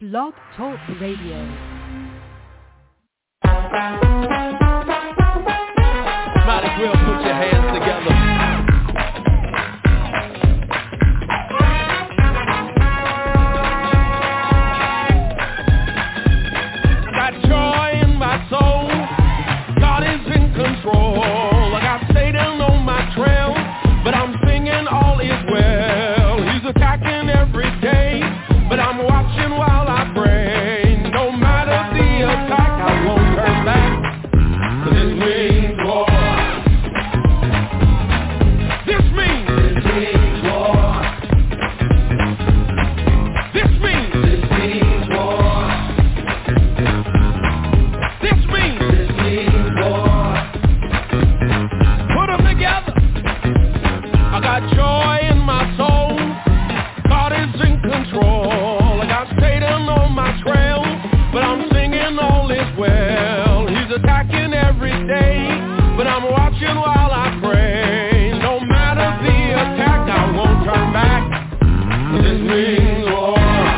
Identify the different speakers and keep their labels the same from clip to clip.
Speaker 1: Blog Talk Radio.
Speaker 2: Might as well put your hands together. I got joy in my soul. God is in control. I got Satan on my trail, but I'm singing all is well. He's attacking every day, but I'm watching while I pray. No matter the attack, I won't turn back. This means war. This means war. This means war. This means war. Put them together. I got joy in my soul. God is in control. I got Satan on my trail, but I'm singing all is well. He's attacking every day, but I'm watching while I pray. No matter the attack, I won't turn back. This means war.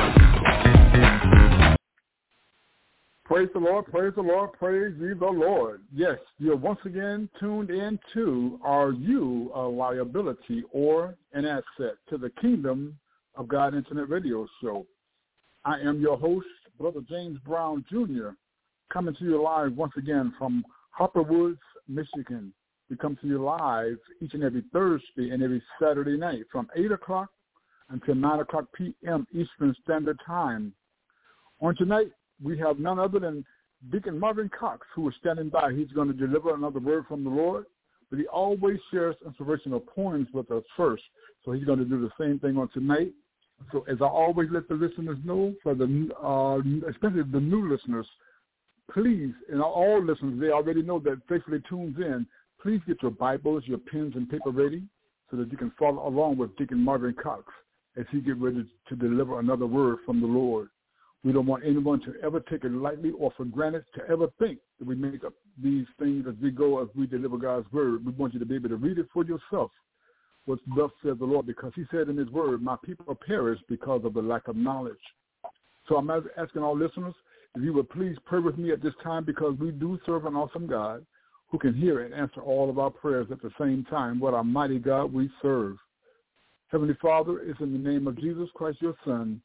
Speaker 3: Praise the Lord, praise the Lord, praise ye the Lord. Yes, you're once again tuned in to Are You a Liability or an Asset to the Kingdom of God Internet Radio Show. I am your host, Brother James Brown Jr., coming to you live once again from Harper Woods, Michigan. We come to you live each and every Thursday and every Saturday night from 8 o'clock until 9 o'clock p.m. Eastern Standard Time. On tonight, we have none other than Deacon Marvin Cox, who is standing by. He's going to deliver another word from the Lord, but he always shares inspirational poems with us first. So he's going to do the same thing on tonight. So as I always let the listeners know, for the especially the new listeners, please, and all listeners, they already know that faithfully tunes in, please get your Bibles, your pens and paper ready so that you can follow along with Deacon Marvin Cox as he get ready to deliver another word from the Lord. We don't want anyone to ever take it lightly or for granted to ever think that we make up these things as we go, as we deliver God's word. We want you to be able to read it for yourself, what thus says the Lord, because he said in his word, my people perish because of the lack of knowledge. So I'm asking all listeners, if you would please pray with me at this time, because we do serve an awesome God who can hear and answer all of our prayers at the same time. What a mighty God we serve. Heavenly Father, it's in the name of Jesus Christ, your Son,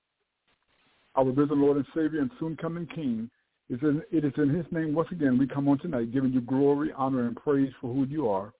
Speaker 3: our risen Lord and Savior and soon coming King. It is in his name once again we come on tonight, giving you glory, honor, and praise for who you are.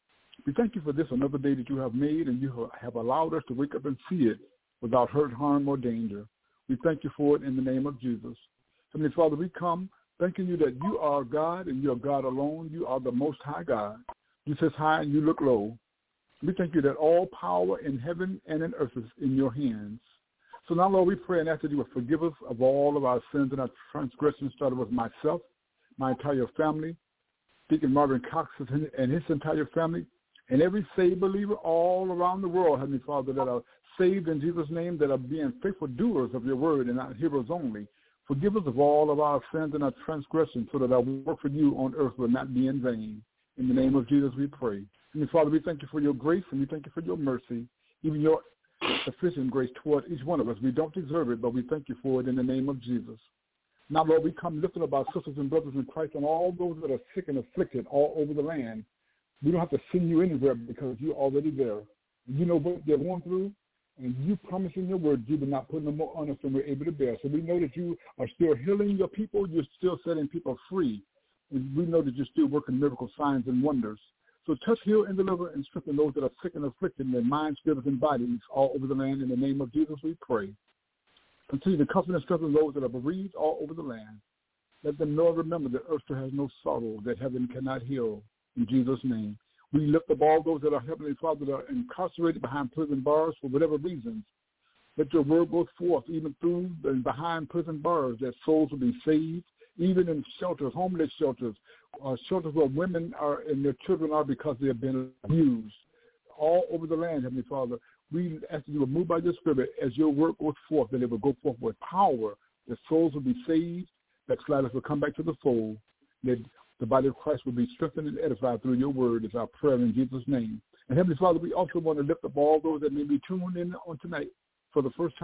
Speaker 3: We thank you for this another day that you have made, and you have allowed us to wake up and see it without hurt, harm, or danger. We thank you for it in the name of Jesus. Heavenly Father, we come thanking you that you are God and you are God alone. You are the Most High God. You sit high and you look low. We thank you that all power in heaven and in earth is in your hands. So now, Lord, we pray and ask that you will forgive us of all of our sins and our transgressions, starting with myself, my entire family, Deacon Marvin Cox and his entire family, and every saved believer all around the world, Heavenly Father, that are saved in Jesus' name, that are being faithful doers of your word and not hearers only. Forgive us of all of our sins and our transgressions, so that our work for you on earth will not be in vain. In the name of Jesus we pray. Heavenly Father, we thank you for your grace and we thank you for your mercy, even your sufficient grace toward each one of us. We don't deserve it, but we thank you for it in the name of Jesus. Now, Lord, we come lifting up our sisters and brothers in Christ and all those that are sick and afflicted all over the land. We don't have to send you anywhere because you're already there. You know what they're going through, and you promise in your word you will not put no more on us than we're able to bear. So we know that you are still healing your people. You're still setting people free. And we know that you're still working miracle signs and wonders. So touch, heal, and deliver, and strengthen those that are sick and afflicted in their minds, spirits, and bodies all over the land. In the name of Jesus we pray. Continue to comfort and strengthen those that are bereaved all over the land. Let them know and remember that earth has no sorrow, that heaven cannot heal. In Jesus' name. We lift up all those that are, Heavenly Father, that are incarcerated behind prison bars for whatever reasons. Let your word go forth, even through and behind prison bars, that souls will be saved, even in shelters, homeless shelters, shelters where women are and their children are because they have been abused. All over the land, Heavenly Father, we ask that you will move by your Spirit as your word goes forth, that it will go forth with power, that souls will be saved, that backsliders will come back to the fold, that the body of Christ will be strengthened and edified through your word is our prayer in Jesus' name. And Heavenly Father, we also want to lift up all those that may be tuned in on tonight for the first time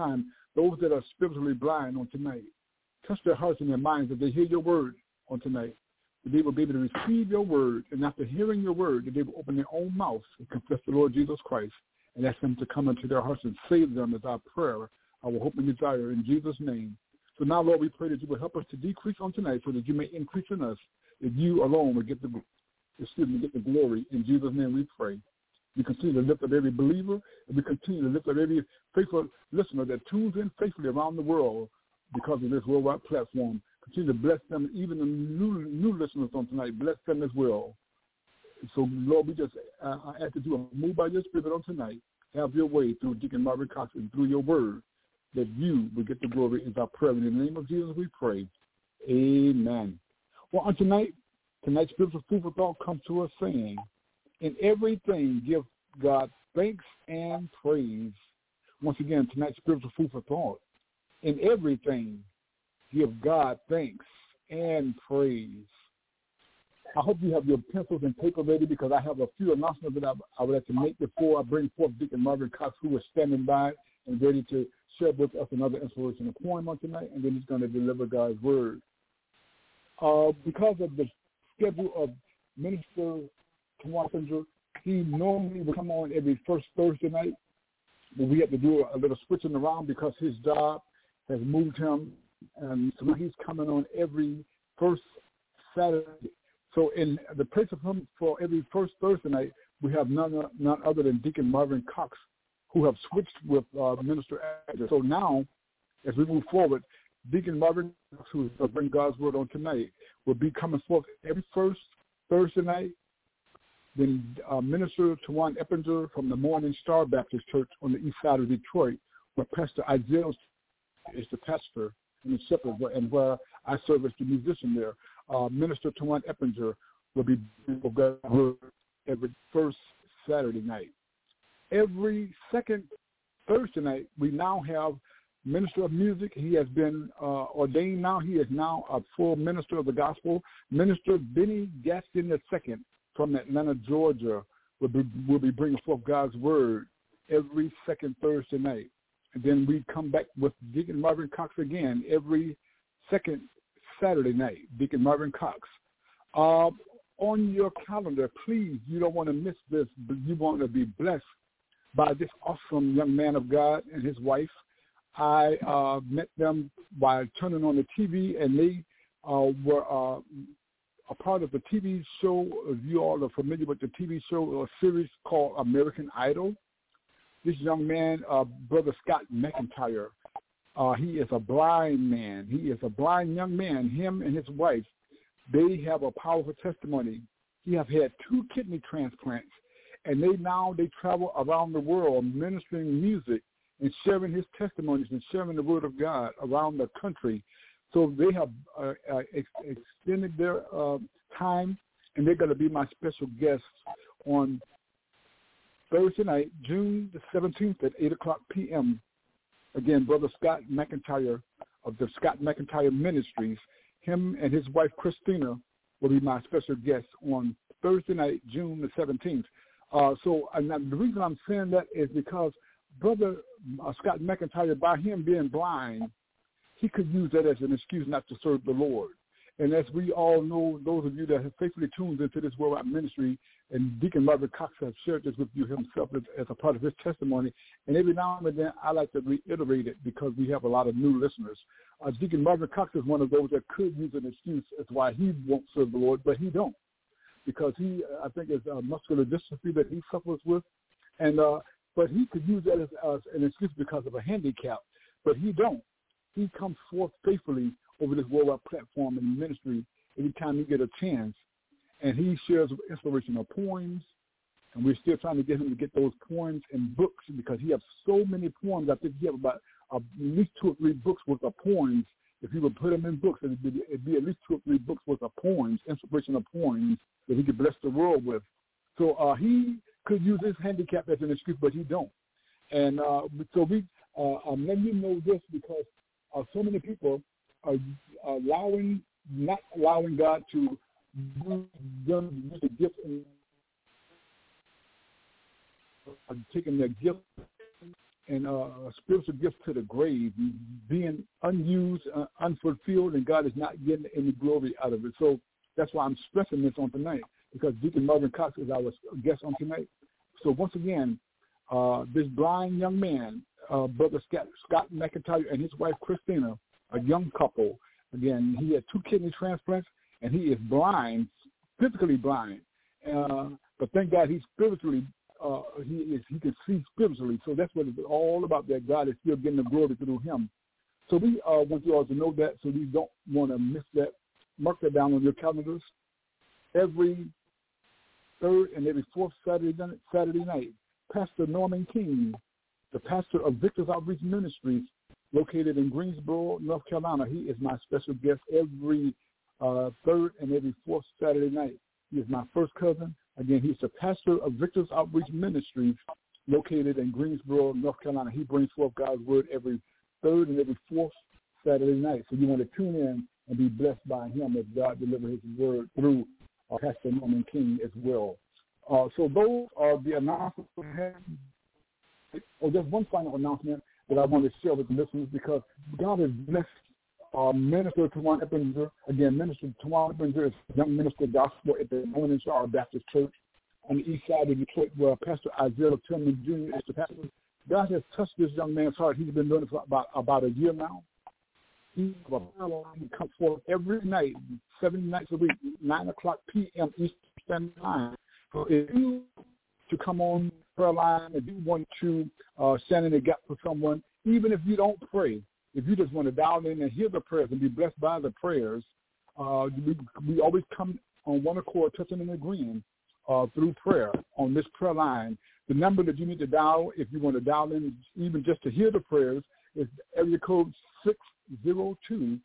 Speaker 3: those that are spiritually blind on tonight. Touch their hearts and their minds that they hear your word on tonight, that they will be able to receive your word, and after hearing your word, that they will open their own mouths and confess the Lord Jesus Christ and ask them to come into their hearts and save them as our prayer, our hope and desire in Jesus' name. So now, Lord, we pray that you will help us to decrease on tonight so that you may increase in us, that you alone will get the glory. In Jesus' name we pray. We continue to lift up every believer, and we continue to lift up every faithful listener that tunes in faithfully around the world because of this worldwide platform. Continue to bless them, even the new listeners on tonight. Bless them as well. So, Lord, we just ask that you will move by your Spirit on tonight. Have your way through Deacon Marvin Cox and through your word, that you will get the glory is our prayer. In the name of Jesus we pray. Amen. Well, on tonight's spiritual food for thought comes to us saying, in everything give God thanks and praise. Once again, tonight's spiritual food for thought. In everything give God thanks and praise. I hope you have your pencils and paper ready because I have a few announcements that I would like to make before I bring forth Deacon Marvin Cox, who is standing by and ready to share with us another inspirational poem on tonight, and then he's going to deliver God's word. Because of the schedule of Minister Tawan Eppinger, he normally would come on every first Thursday night, but we had to do a little switching around because his job has moved him, and so he's coming on every first Saturday. So in the place of him for every first Thursday night, we have none other than Deacon Marvin Cox, who have switched with Minister Eppinger. So now, as we move forward, Deacon Marvin Cox, who will bring God's word on tonight, will be coming forth every first Thursday night. Then Minister Tawan Eppinger from the Morning Star Baptist Church on the east side of Detroit, where Pastor Isaiah is the pastor and the shepherd, and where I serve as the musician there. Minister Tawan Eppinger will be bringing God's word every first Saturday night. Every second Thursday night, we now have Minister of Music. He has been ordained now. He is now a full minister of the gospel. Minister Benny Gaskin II from Atlanta, Georgia, will be bringing forth God's word every second Thursday night. And then we come back with Deacon Marvin Cox again every second Saturday night, Deacon Marvin Cox. On your calendar, please, you don't want to miss this, but you want to be blessed by this awesome young man of God and his wife. I met them by turning on the TV, and they were a part of the TV show. If you all are familiar with the TV show or series called American Idol, this young man, Brother Scott McIntyre, he is a blind man. He is a blind young man. Him and his wife, they have a powerful testimony. He has had 2 kidney transplants, and they travel around the world ministering music and sharing his testimonies and sharing the word of God around the country. So they have extended their time, and they're going to be my special guests on Thursday night, June the 17th at 8 o'clock p.m. Again, Brother Scott McIntyre of the Scott McIntyre Ministries, him and his wife Christina will be my special guests on Thursday night, June the 17th. And the reason I'm saying that is because Brother Scott McIntyre, by him being blind, he could use that as an excuse not to serve the Lord. And as we all know, those of you that have faithfully tuned into this worldwide ministry, and Deacon Marvin Cox has shared this with you himself as a part of his testimony, and every now and then I like to reiterate it because we have a lot of new listeners. Deacon Marvin Cox is one of those that could use an excuse as why he won't serve the Lord, but he don't, because he, I think, is muscular dystrophy that he suffers with, and but he could use that as an excuse because of a handicap, but he don't. He comes forth faithfully over this worldwide platform and ministry every time he get a chance, and he shares inspirational poems, and we're still trying to get him to get those poems in books because he has so many poems. I think he has about at least 2 or 3 books worth of poems. If he would put them in books, it'd be at least 2 or 3 books worth of poems, inspirational poems that he could bless the world with. So he could use his handicap as an excuse, but he don't. And so I'm letting you know this because so many people are not allowing God to use the gift and taking their gift and spiritual gifts to the grave, being unused, unfulfilled, and God is not getting any glory out of it. So that's why I'm stressing this on tonight, because Deacon Marvin Cox is our guest on tonight. So once again, this blind young man, Brother Scott McIntyre and his wife Christina, a young couple. Again, he had 2 kidney transplants, and he is blind, physically blind. But thank God he's spiritually, he can see spiritually. So that's what it's all about, that God is still getting the glory through him. So we want you all to know that, so we don't want to miss that. Mark that down on your calendars. Every third and every fourth Saturday night, Pastor Norman King, the pastor of Victor's Outreach Ministries, located in Greensboro, North Carolina. He is my special guest every third and every fourth Saturday night. He is my first cousin. Again, he's the pastor of Victor's Outreach Ministries, located in Greensboro, North Carolina. He brings forth God's word every third and every fourth Saturday night. So you want to tune in and be blessed by him as God delivers his word through Pastor Norman King as well. So those are the announcements we have. Oh, there's one final announcement that I want to share with the listeners, because God has blessed Minister Tawan Eppinger. Again, Minister Tawan Eppinger is young minister of gospel at the Morning Star Baptist Church on the east side of Detroit, where Pastor Isaiah Tillman Jr. is the pastor. God has touched this young man's heart. He's been doing it for about a year now. He comes forth every night, 7 nights a week, 9 o'clock p.m. Eastern Time. So if you to come on prayer line, if you want to stand in the gap for someone, even if you don't pray, if you just want to dial in and hear the prayers and be blessed by the prayers, we always come on one accord, touching and agreeing through prayer on this prayer line. The number that you need to dial, if you want to dial in, even just to hear the prayers, is area code 602-610-2081.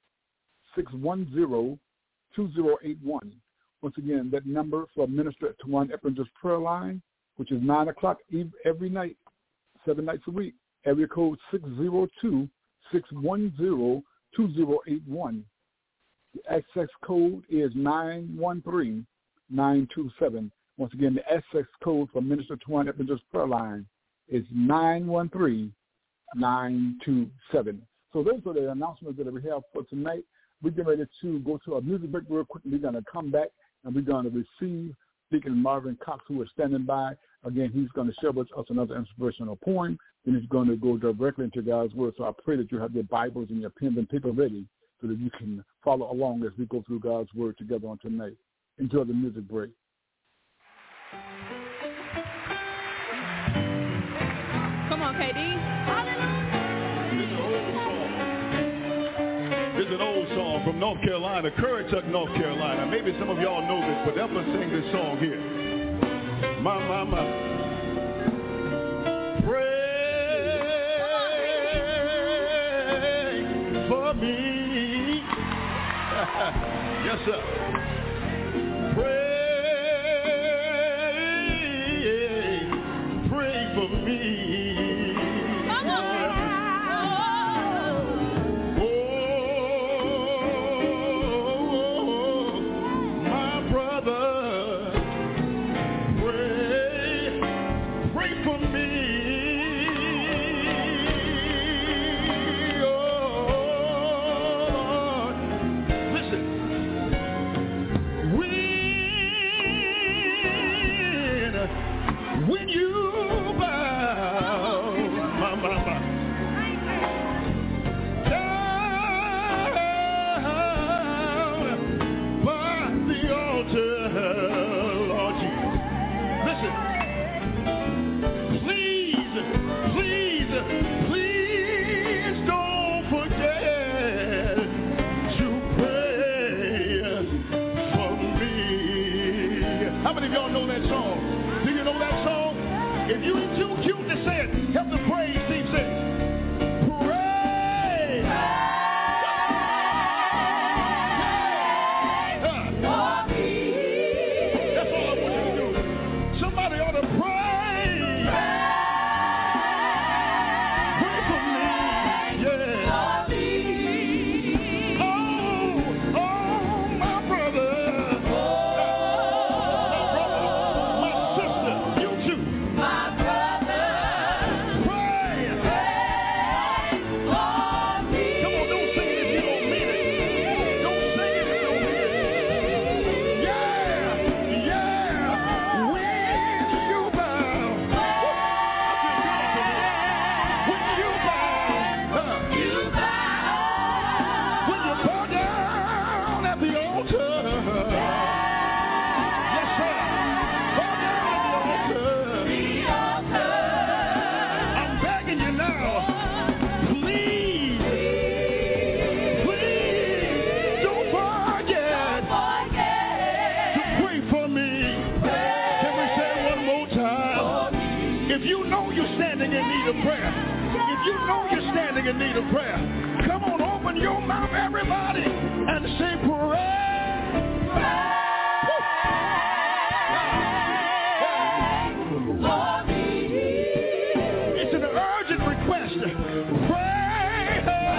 Speaker 3: Once again, that number for Minister Tawan Eppinger's prayer line, which is 9 o'clock every night, 7 nights a week. Area code 602-610-2081. The access code is 913927. Once again, the access code for Minister Tawan Eppinger's prayer line is 913927. So those are the announcements that we have for tonight. We're getting ready to go to a music break real quick. We're going to come back and we're going to receive Deacon Marvin Cox, who is standing by. Again, he's going to share with us another inspirational poem, and he's going to go directly into God's word. So I pray that you have your Bibles and your pens and paper ready so that you can follow along as we go through God's word together on tonight. Enjoy the music break.
Speaker 4: Come on, KD.
Speaker 2: This is an old song from North Carolina, Currituck, North Carolina. Maybe some of y'all know this, but help us sing this song here. My. Pray for me. Yes, sir. Pray for me. anything in need of prayer. Come on, open your mouth, everybody, and say prayer. It's an urgent request. Pray.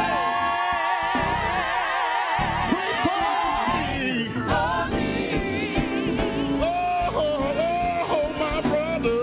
Speaker 2: Pray for me. Oh, my brother.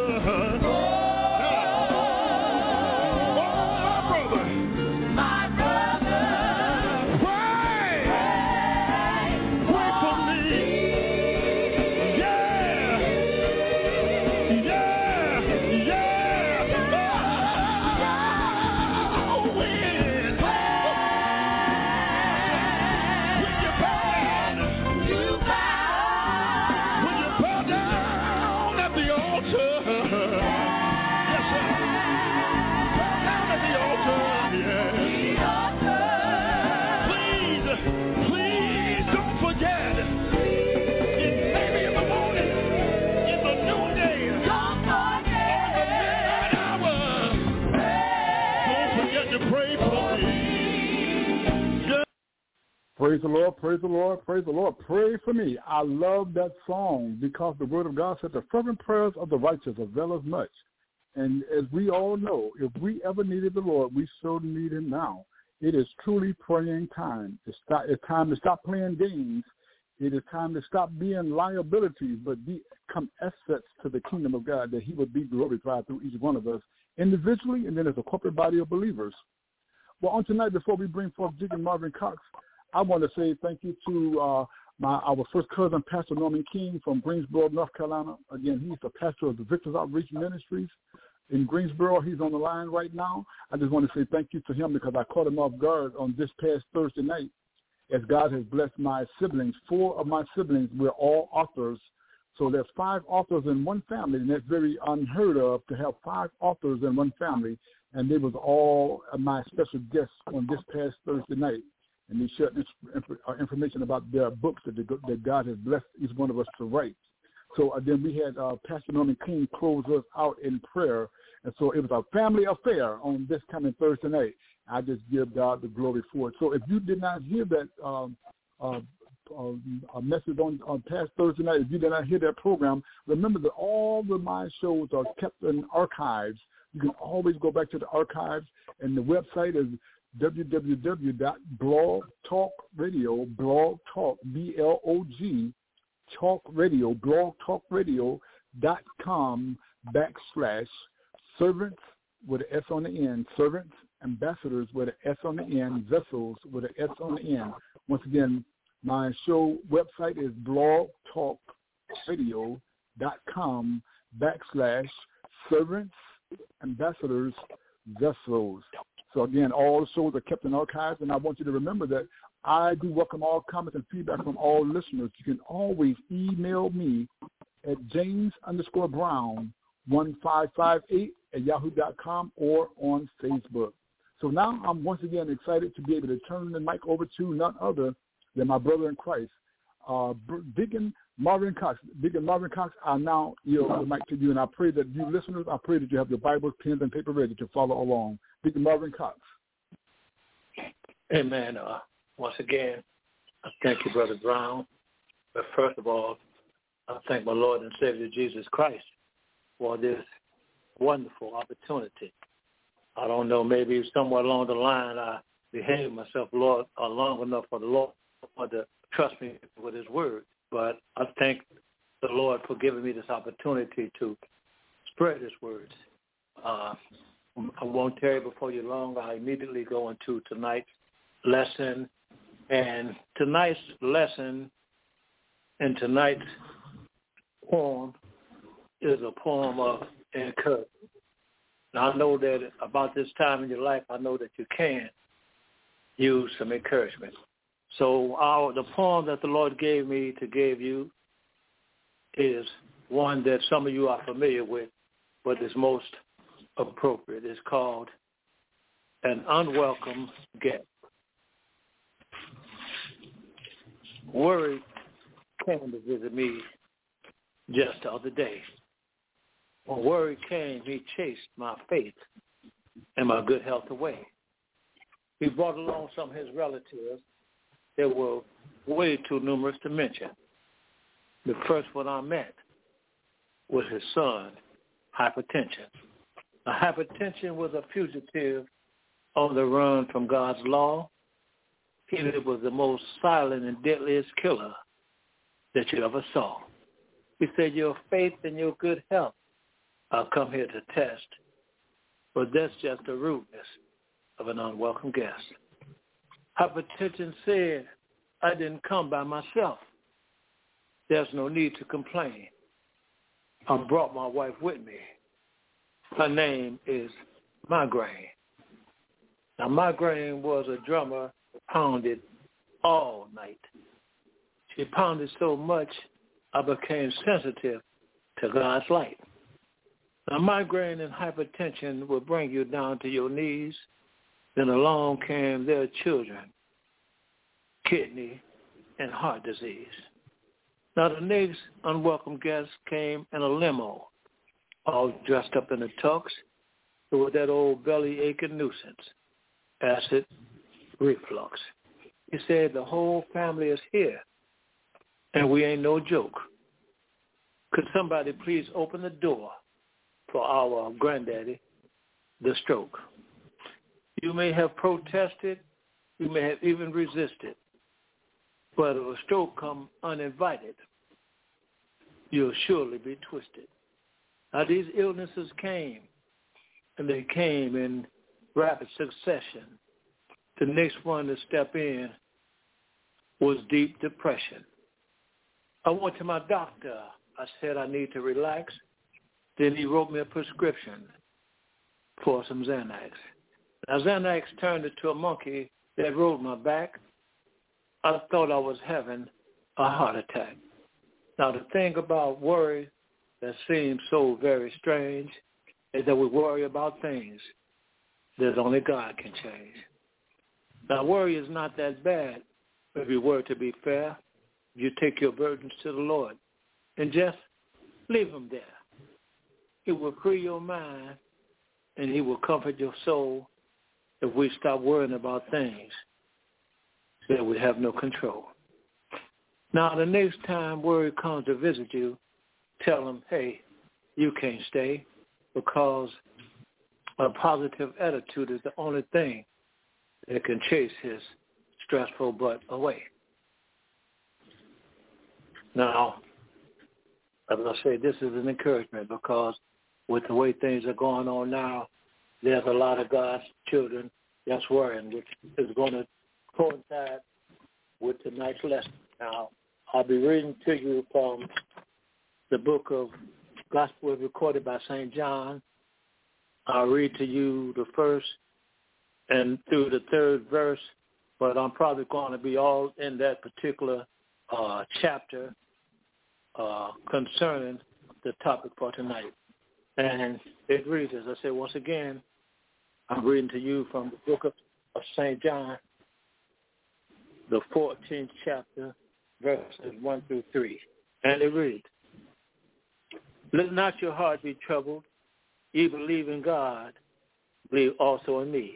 Speaker 3: Praise the Lord, praise the Lord, praise the Lord. Pray for me. I love that song because the word of God said the fervent prayers of the righteous avail much. And as we all know, if we ever needed the Lord, we so need him now. It is truly praying time. It's time to stop playing games. It is time to stop being liabilities, but become assets to the kingdom of God, that he would be glorified through each one of us individually and then as a corporate body of believers. Well, on tonight, before we bring forth Deacon Marvin Cox, I want to say thank you to our first cousin, Pastor Norman King from Greensboro, North Carolina. Again, he's the pastor of the Victor's Outreach Ministries in Greensboro. He's on the line right now. I just want to say thank you to him because I caught him off guard on this past Thursday night as God has blessed my siblings. 4 of my siblings were all authors. So there's 5 authors in one family, and that's very unheard of to have 5 authors in one family. And they was all my special guests on this past Thursday night. And they shared information about their books that God has blessed each one of us to write. So then we had Pastor Norman King close us out in prayer. And so it was a family affair on this coming Thursday night. I just give God the glory for it. So if you did not hear that message on past Thursday night, if you did not hear that program, remember that all of my shows are kept in archives. You can always go back to the archives, and the website is www.blogtalkradio, blogtalkradio.com/servants with an S on the end, servants, ambassadors with an S on the end, vessels with an S on the end. Once again, my show website is blogtalkradio.com/servants, ambassadors, vessels. So again, all the shows are kept in archives, and I want you to remember that I do welcome all comments and feedback from all listeners. You can always email me at james_brown1558@yahoo.com or on Facebook. So now I'm once again excited to be able to turn the mic over to none other than my brother in Christ, Deacon Marvin Cox. Deacon Marvin Cox, I now yield the mic to you, and I pray that you listeners, I pray that you have your Bibles, pens, and paper ready to follow along. Deacon Marvin Cox.
Speaker 5: Amen. Once again, I thank you, Brother Brown. But first of all, I thank my Lord and Savior Jesus Christ for this wonderful opportunity. I don't know, maybe somewhere along the line I behaved myself long enough for the Lord to trust me with his word. But I thank the Lord for giving me this opportunity to spread his words. I won't tarry before you long. I immediately go into tonight's lesson. And tonight's lesson and tonight's poem is a poem of encouragement. Now, I know that about this time in your life, I know that you can use some encouragement. So the poem that the Lord gave me to give you is one that some of you are familiar with, but is most appropriate. It's called An Unwelcome Guest. Worry came to visit me just the other day. When worry came, he chased my faith and my good health away. He brought along some of his relatives that were way too numerous to mention. The first one I met was his son, Hypertension. Now, Hypertension was a fugitive on the run from God's law. He was the most silent and deadliest killer that you ever saw. He said, your faith and your good health I'll come here to test, but that's just the rudeness of an unwelcome guest. Hypertension said, I didn't come by myself. There's no need to complain. I brought my wife with me. Her name is Migraine. Now, Migraine was a drummer who pounded all night. She pounded so much, I became sensitive to God's light. Now, migraine and hypertension will bring you down to your knees. Then along came their children, kidney and heart disease. Now, the next unwelcome guest came in a limo, all dressed up in a tux, with that old belly aching nuisance, acid reflux. He said, the whole family is here, and we ain't no joke. Could somebody please open the door for our granddaddy, the stroke? You may have protested, you may have even resisted, but if a stroke come uninvited, you'll surely be twisted. Now, these illnesses came, and they came in rapid succession. The next one to step in was deep depression. I went to my doctor. I said I need to relax. Then he wrote me a prescription for some Xanax. Now, Xanax turned into a monkey that rode my back. I thought I was having a heart attack. Now, the thing about worry that seems so very strange is that we worry about things that only God can change. Now, worry is not that bad if you were to be fair. You take your burdens to the Lord and just leave them there. He will free your mind and he will comfort your soul if we stop worrying about things that we have no control. Now, the next time worry comes to visit you, tell them, hey, you can't stay, because a positive attitude is the only thing that can chase his stressful butt away. Now, as I say, this is an encouragement, because with the way things are going on now, there's a lot of God's children that's worrying, which is going to coincide with tonight's lesson. Now, I'll be reading to you from the book of Gospel recorded by St. John. I'll read to you the first and through the third verse, but I'm probably going to be all in that particular chapter concerning the topic for tonight. And it reads, as I said, once again, I'm reading to you from the book of St. John, the 14th chapter, verses 1 through 3. And it reads, let not your heart be troubled. Ye believe in God, believe also in me.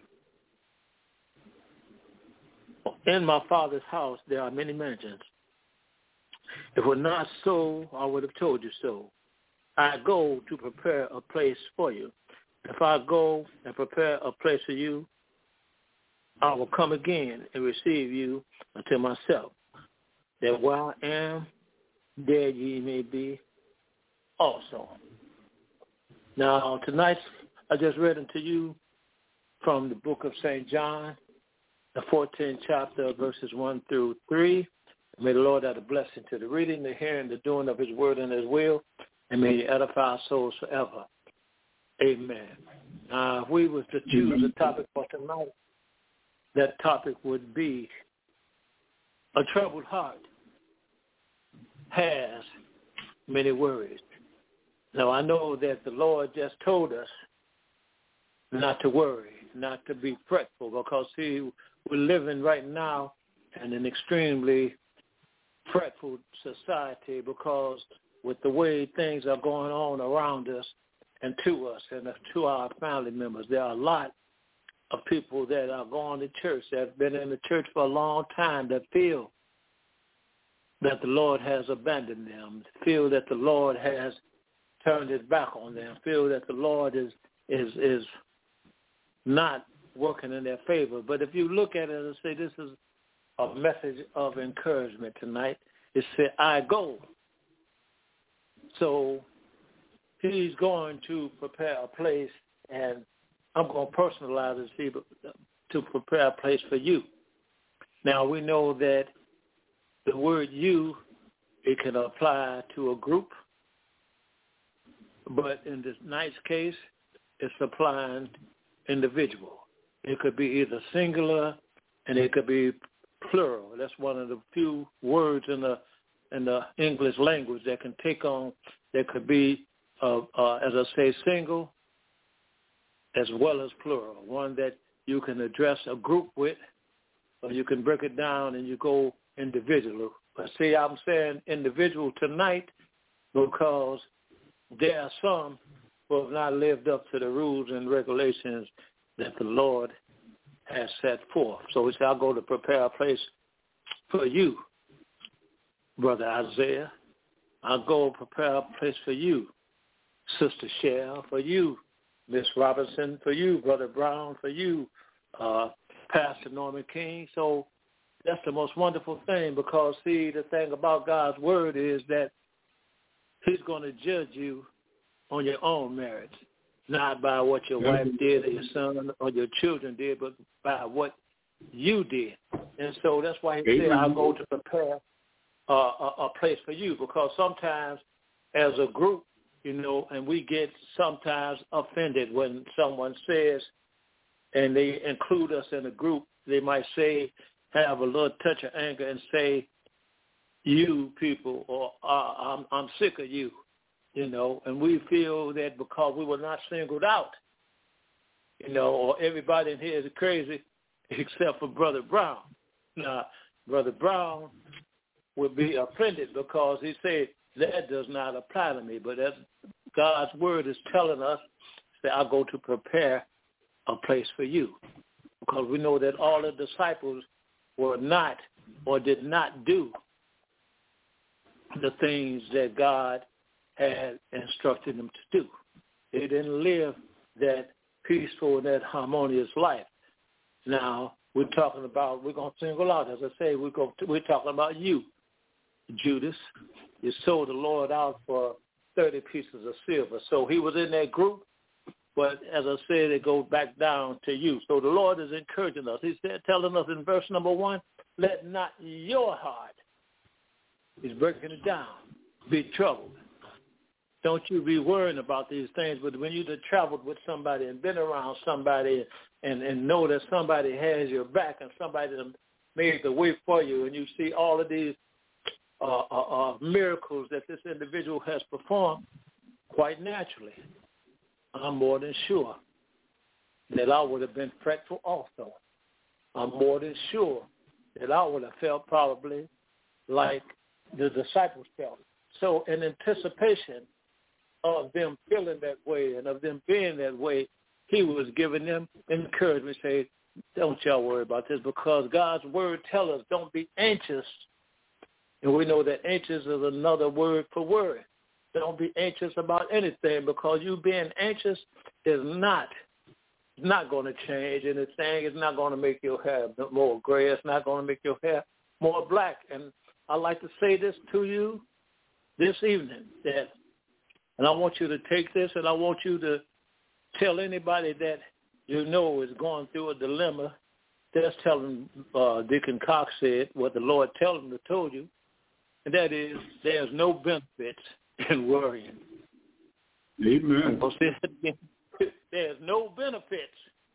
Speaker 5: In my Father's house there are many mansions. If it were not so, I would have told you so. I go to prepare a place for you. If I go and prepare a place for you, I will come again and receive you unto myself, that where I am, there ye may be also. Now, tonight, I just read unto you from the book of St. John, the 14th chapter, verses 1 through 3. May the Lord add a blessing to the reading, the hearing, the doing of his word and his will, and may he edify our souls forever. Amen. If we was to choose a topic for tonight, that topic would be a troubled heart has many worries. Now, I know that the Lord just told us not to worry, not to be fretful, because, see, we're living right now in an extremely fretful society, because with the way things are going on around us and to us and to our family members, there are a lot of people that are going to church, that have been in the church for a long time, that feel that the Lord has abandoned them, feel that the Lord has turned his back on them, feel that the Lord is not working in their favor. But if you look at it and say this is a message of encouragement tonight, it said, I go. So he's going to prepare a place, and I'm going to personalize it to prepare a place for you. Now, we know that the word you, it can apply to a group, but in this night's case, it's applying individual. It could be either singular and it could be plural. That's one of the few words in the English language that can take on, that could be, as I say, single as well as plural, one that you can address a group with, or you can break it down and you go individual. But see, I'm saying individual tonight because there are some who have not lived up to the rules and regulations that the Lord has set forth. So he said, I'll go to prepare a place for you, Brother Isaiah. I'll go prepare a place for you, Sister Cheryl, for you, Miss Robinson, for you, Brother Brown, for you, Pastor Norman King. So that's the most wonderful thing because, see, the thing about God's word is that he's going to judge you on your own merits, not by what your wife did or your son or your children did, but by what you did. And so that's why he said, I'll go to prepare a place for you, because sometimes as a group, you know, and we get sometimes offended when someone says, and they include us in a group, they might say, have a little touch of anger and say, you people, or I'm sick of you, you know, and we feel that because we were not singled out, you know, or everybody in here is crazy except for Brother Brown. Now, Brother Brown would be offended because he said, that does not apply to me, but as God's word is telling us that I'll go to prepare a place for you, because we know that all the disciples were not or did not do the things that God had instructed them to do. They didn't live that peaceful and that harmonious life. Now, we're going to single out, as I say, we're talking about you, Judas. You sold the Lord out for 30 pieces of silver. So he was in that group, but as I said, it goes back down to you. So the Lord is encouraging us. He's telling us in verse number 1, let not your heart, he's breaking it down, be troubled. Don't you be worrying about these things, but when you've traveled with somebody and been around somebody and know that somebody has your back and somebody made the way for you, and you see all of these miracles that this individual has performed, quite naturally, I'm more than sure that I would have been fretful also. I'm more than sure that I would have felt probably like the disciples felt. So in anticipation of them feeling that way and of them being that way, he was giving them encouragement, say, don't y'all worry about this, because God's word tells us don't be anxious. And we know that anxious is another word for worry. Don't be anxious about anything, because you being anxious is not going to change anything. It's not going to make your hair more gray. It's not going to make your hair more black. And I'd like to say this to you this evening, and I want you to take this, and I want you to tell anybody that you know is going through a dilemma. Just tell them, Deacon Cox said, what the Lord tells him to tell you, and that is there's no benefits in worrying.
Speaker 3: Amen.
Speaker 5: I'll say that again. There's no benefits.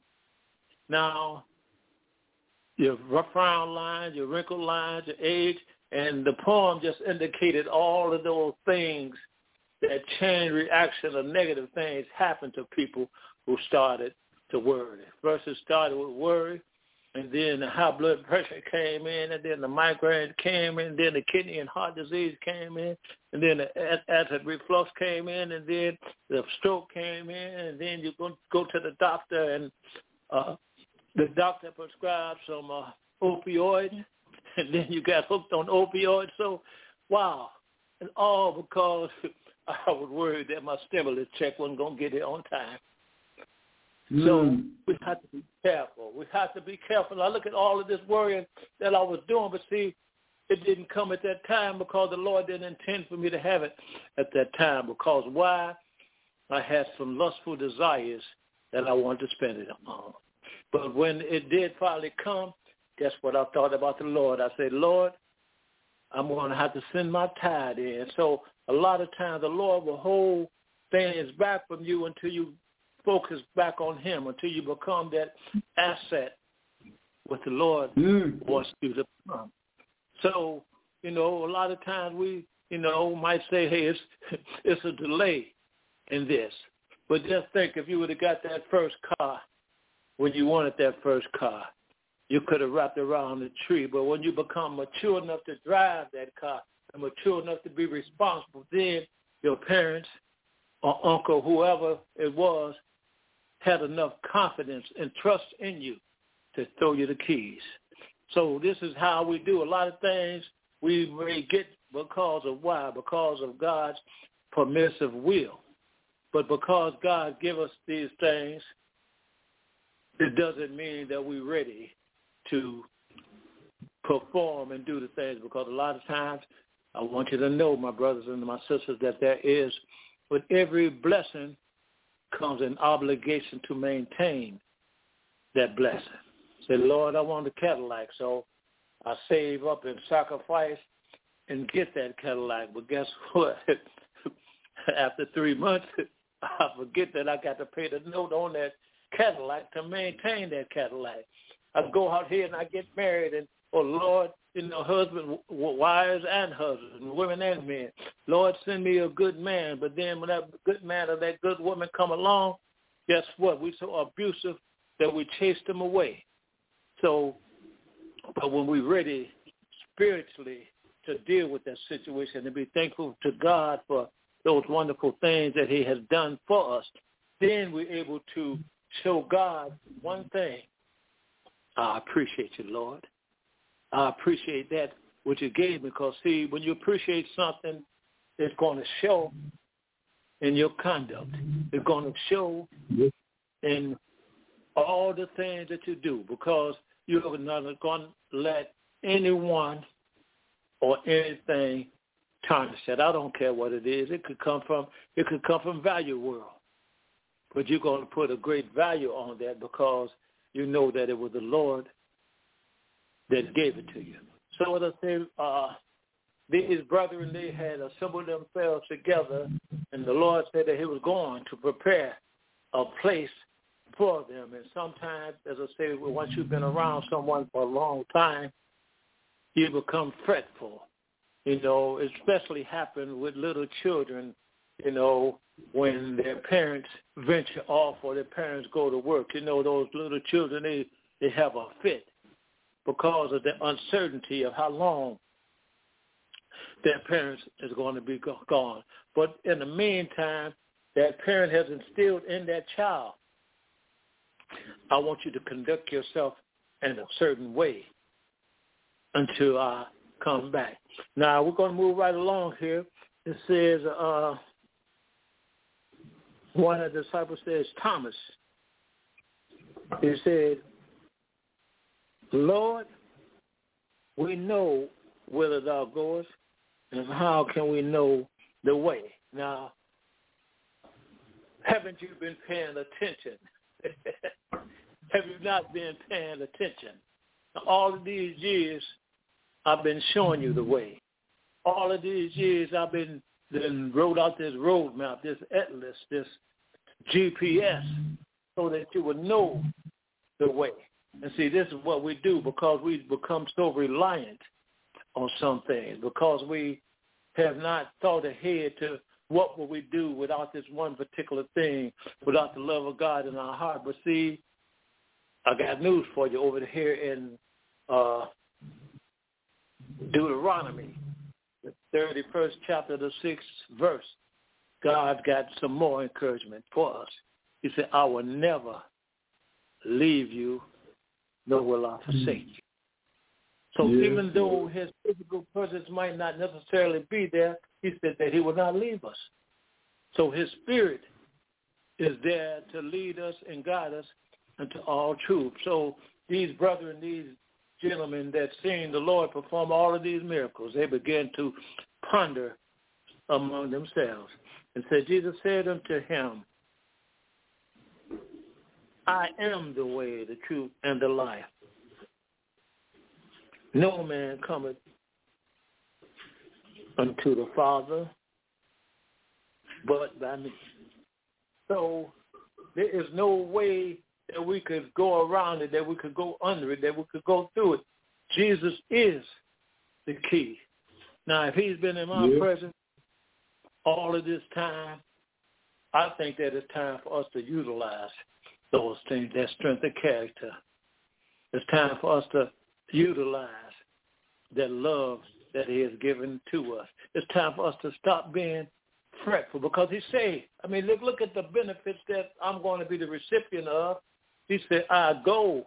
Speaker 5: Now, your frown lines, your wrinkled lines, your age, and the poem just indicated all of those things, that chain reaction of negative things happen to people who started to worry. First it started with worry, and then the high blood pressure came in, and then the migraine came in, and then the kidney and heart disease came in, and then the acid reflux came in, and then the stroke came in, and then you go to the doctor, and the doctor prescribed some opioid, and then you got hooked on opioids. So, wow. And all because I was worried that my stimulus check wasn't going to get it on time. So we have to be careful. We have to be careful. I look at all of this worrying that I was doing, but see, it didn't come at that time because the Lord didn't intend for me to have it at that time. Because why? I had some lustful desires that I wanted to spend it on. But when it did finally come, guess what I thought about the Lord? I said, Lord, I'm going to have to send my tithe in. So a lot of times the Lord will hold things back from you until you focus back on him, until you become that asset what the Lord wants you to become. So, a lot of times we, might say, hey, it's a delay in this. But just think, if you would have got that first car when you wanted that first car, you could have wrapped around the tree. But when you become mature enough to drive that car and mature enough to be responsible, then your parents or uncle, whoever it was, had enough confidence and trust in you to throw you the keys. So this is how we do a lot of things we may get because of why? Because of God's permissive will. But because God give us these things, it doesn't mean that we're ready to perform and do the things, because a lot of times I want you to know, my brothers and my sisters, that there is, with every blessing comes an obligation to maintain that blessing. Say, Lord, I want a Cadillac, so I save up and sacrifice and get that Cadillac. But guess what? After 3 months, I forget that I got to pay the note on that Cadillac to maintain that Cadillac. I go out here and I get married, and, oh, Lord, husband, wives and husbands, women and men. Lord, send me a good man. But then when that good man or that good woman come along, guess what? We're so abusive that we chase them away. So, but when we're ready spiritually to deal with that situation and be thankful to God for those wonderful things that he has done for us, then we're able to show God one thing. I appreciate you, Lord. I appreciate that what you gave me, because, see, when you appreciate something, it's going to show in your conduct. It's going to show in all the things that you do, because you're not going to let anyone or anything tarnish that. I don't care what it is. It could come from Value World. But you're going to put a great value on that because you know that it was the Lord that gave it to you. So as I say, these brethren, they had assembled themselves together, and the Lord said that he was going to prepare a place for them. And sometimes, as I say, once you've been around someone for a long time, you become fretful. Especially happen with little children, when their parents venture off or their parents go to work. Those little children, they have a fit because of the uncertainty of how long their parents is going to be gone. But in the meantime, that parent has instilled in that child, I want you to conduct yourself in a certain way until I come back. Now, we're going to move right along here. It says, one of the disciples says, Thomas, he said, Lord, we know whither thou goest, and how can we know the way? Now, haven't you been paying attention? Have you not been paying attention? All of these years, I've been showing you the way. All of these years, I've been wrote out this roadmap, this atlas, this GPS, so that you would know the way. And see, this is what we do because we become so reliant on some things, because we have not thought ahead to what will we do without this one particular thing, without the love of God in our heart. But see, I got news for you over here in Deuteronomy, the 31st chapter, the 6th verse. God got some more encouragement for us. He said, I will never leave you nor will I forsake you. So even though his physical presence might not necessarily be there, he said that he will not leave us. So his spirit is there to lead us and guide us into all truth. So these brethren, these gentlemen that seen the Lord perform all of these miracles, they began to ponder among themselves and said, Jesus said unto him, I am the way, the truth, and the life. No man cometh unto the Father but by me. So there is no way that we could go around it, that we could go under it, that we could go through it. Jesus is the key. Now, if he's been in my presence all of this time, I think that it's time for us to utilize those things, that strength of character. It's time for us to utilize that love that he has given to us. It's time for us to stop being fretful, because he said, I mean, look at the benefits that I'm going to be the recipient of. He said, I go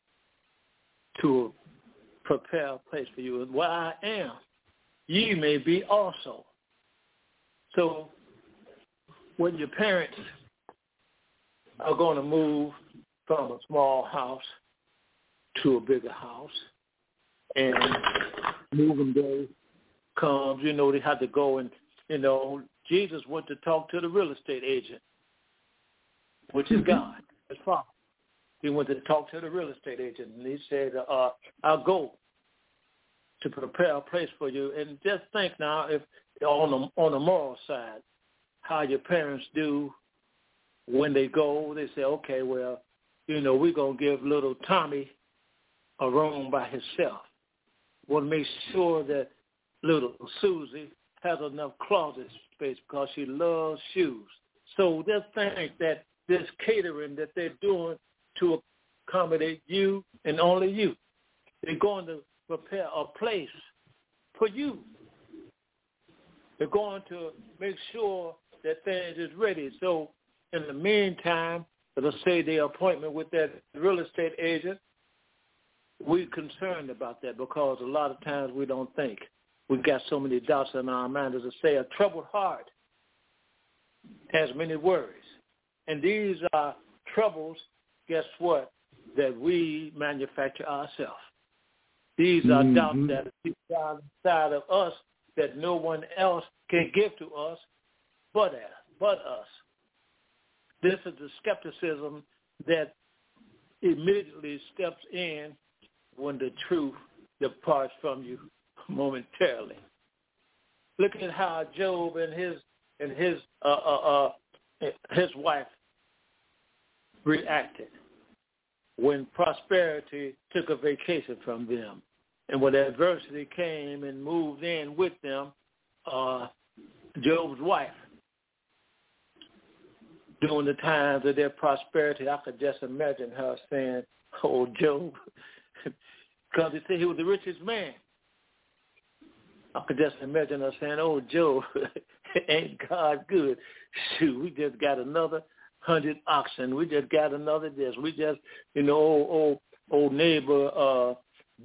Speaker 5: to prepare a place for you, and where I am, ye may be also. So when your parents are going to move from a small house to a bigger house, and moving day comes, they have to go and, Jesus went to talk to the real estate agent, which is God, his Father. He went to talk to the real estate agent, and he said, I'll go to prepare a place for you. And just think now, if on the moral side, how your parents do when they go, they say, okay, well, we're going to give little Tommy a room by himself. We'll make sure that little Susie has enough closet space because she loves shoes. So just think that this catering that they're doing to accommodate you and only you, they're going to prepare a place for you. They're going to make sure that things is ready. So in the meantime, let's say the appointment with that real estate agent, we're concerned about that because a lot of times we don't think. We've got so many doubts in our mind. As I say, a troubled heart has many worries. And these are troubles, guess what, that we manufacture ourselves. These are doubts that are deep down inside of us that no one else can give to us but us. This is the skepticism that immediately steps in when the truth departs from you momentarily. Look at how Job and his wife reacted when prosperity took a vacation from them, and when adversity came and moved in with them. Job's wife, during the times of their prosperity, I could just imagine her saying, "Oh, Job," because they said he was the richest man. I could just imagine her saying, "Oh, Job, ain't God good? Shoot, we just got another 100 oxen. We just got another this. We just, old neighbor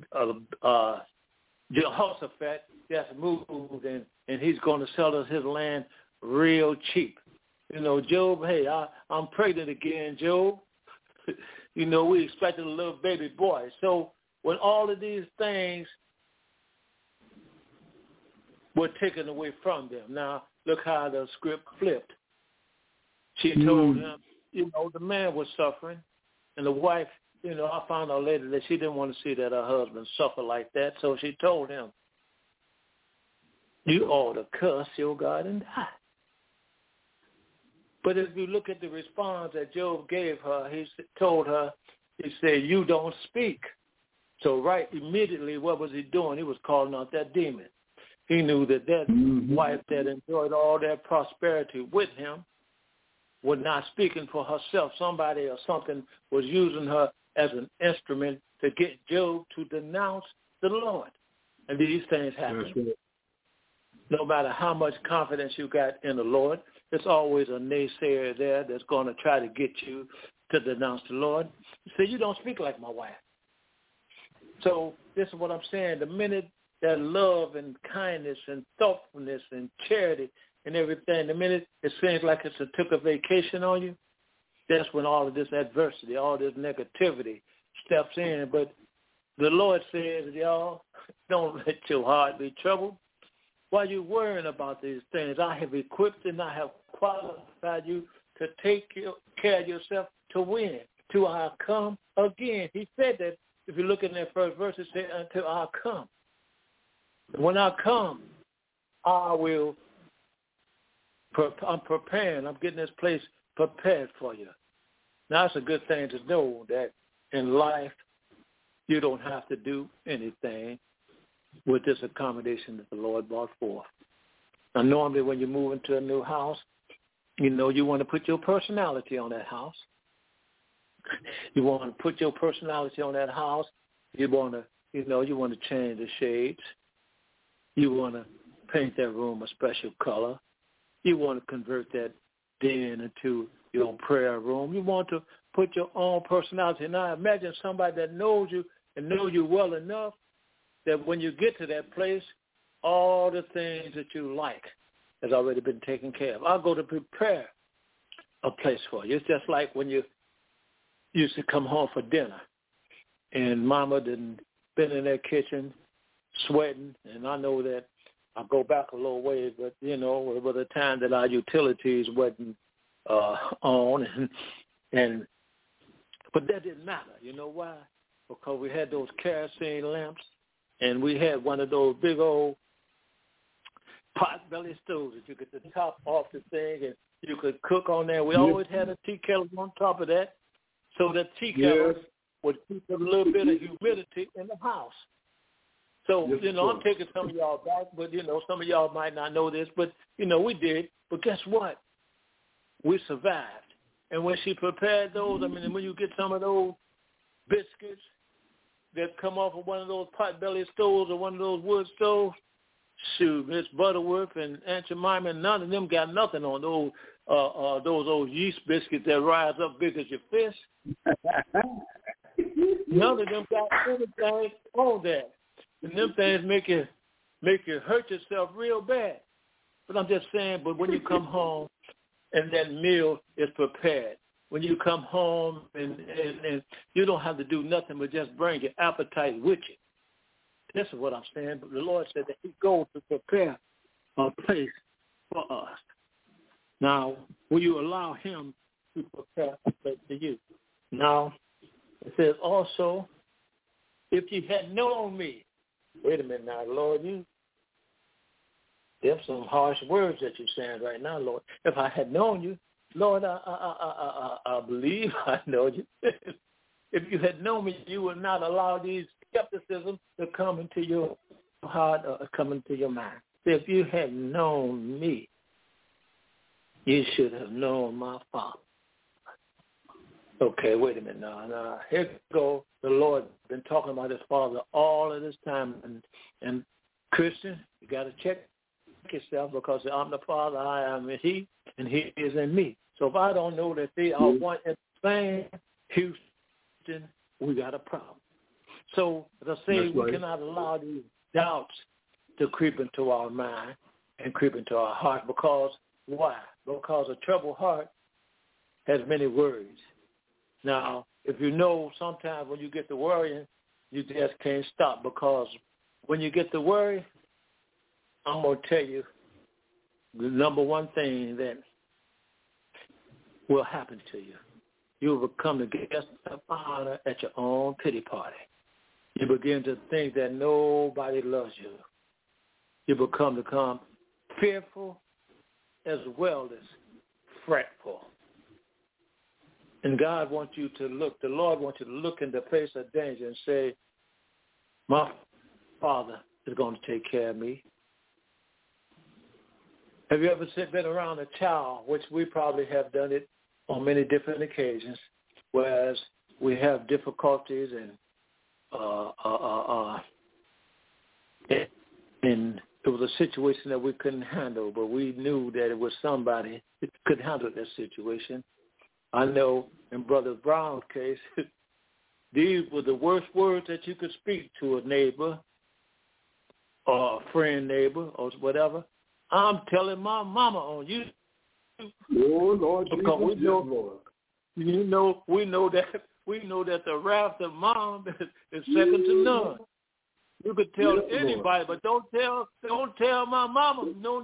Speaker 5: Jehoshaphat just moved, and he's going to sell us his land real cheap. Job, hey, I'm pregnant again, Job. We expected a little baby boy." So when all of these things were taken away from them. Now, look how the script flipped. She told him, the man was suffering, and the wife, I found out later that she didn't want to see that her husband suffer like that, so she told him, "You ought to curse your God and die." But if you look at the response that Job gave her, he told her, he said, "You don't speak." So right immediately, what was he doing? He was calling out that demon. He knew that wife that enjoyed all that prosperity with him was not speaking for herself. Somebody or something was using her as an instrument to get Job to denounce the Lord. And these things happen. Right. No matter how much confidence you got in the Lord, there's always a naysayer there that's going to try to get you to denounce the Lord. You say, "You don't speak like my wife." So this is what I'm saying. The minute that love and kindness and thoughtfulness and charity and everything, the minute it seems like it's took a vacation on you, that's when all of this adversity, all this negativity steps in. But the Lord says, y'all, don't let your heart be troubled. While you're worrying about these things, I have equipped and I have qualified you to take care of yourself to win, till I come again. He said that. If you look in that first verse, it said, until I come. When I come, I will, I'm preparing. I'm getting this place prepared for you. Now, it's a good thing to know that in life, you don't have to do anything with this accommodation that the Lord brought forth. Now, normally when you move into a new house, you know, you want to put your personality on that house. You want to put your personality on that house. You want to, you want to change the shades. You want to paint that room a special color. You want to convert that den into your prayer room. You want to put your own personality. Now, imagine somebody that knows you and knows you well enough that when you get to that place, all the things that you like has already been taken care of. I'll go to prepare a place for you. It's just like when you used to come home for dinner and mama didn't been in that kitchen sweating, and I know that I go back a little ways, but, it was a time that our utilities wasn't on, but that didn't matter. You know why? Because we had those kerosene lamps, and we had one of those big old pot-belly stoves that you could top off the thing, and you could cook on there. We always had a tea kettle on top of that, so that tea kettle would keep a little bit of humidity in the house. So, I'm taking some of y'all back, but, some of y'all might not know this, but, we did. But guess what? We survived. And when she prepared those, when you get some of those biscuits that come off of one of those pot-belly stoves or one of those wood stoves, shoot, Miss Butterworth and Aunt Jemima, none of them got nothing on those old yeast biscuits that rise up big as your fist. None of them got anything on that. And them things make you hurt yourself real bad. But I'm just saying, but when you come home and that meal is prepared, when you come home and you don't have to do nothing but just bring your appetite with you. This is what I'm saying. But the Lord said that he goes to prepare a place for us. Now, will you allow him to prepare a place for you? Now, it says also, if you had known me, wait a minute now, Lord, there's some harsh words that you're saying right now, Lord. If I had known you, Lord, I believe I know you. If you had known me, you would not allow these skepticism to come into your heart or come into your mind. If you had known me, you should have known my Father. Okay, wait a minute now. Now, here you go. The Lord been talking about his Father all of this time. And Christian, you got to check yourself, because I'm the Father, I am in he, and he is in me. So if I don't know that they are one and the same, Houston, we got a problem. So as I say, we cannot allow these doubts to creep into our mind and creep into our heart. Because why? Because a troubled heart has many worries. Now, if you know, sometimes when you get to worrying, you just can't stop, because when you get to worry, I'm going to tell you the number one thing that will happen to you. You will become the guest of honor at your own pity party. You begin to think that nobody loves you. You become fearful as well as fretful. And God wants you to look, the Lord wants you to look in the face of danger and say, my Father is going to take care of me. Have you ever been around a child, which we probably have done it on many different occasions, whereas we have difficulties and it was a situation that we couldn't handle, but we knew that it was somebody that could handle that situation. I know in Brother Brown's case, these were the worst words that you could speak to a neighbor or a friend neighbor or whatever. I'm telling my mama on you.
Speaker 3: Oh, Lord
Speaker 5: because
Speaker 3: Jesus,
Speaker 5: Lord. We know that the wrath of mom is second to none. You could tell anybody, but don't tell my mama. No.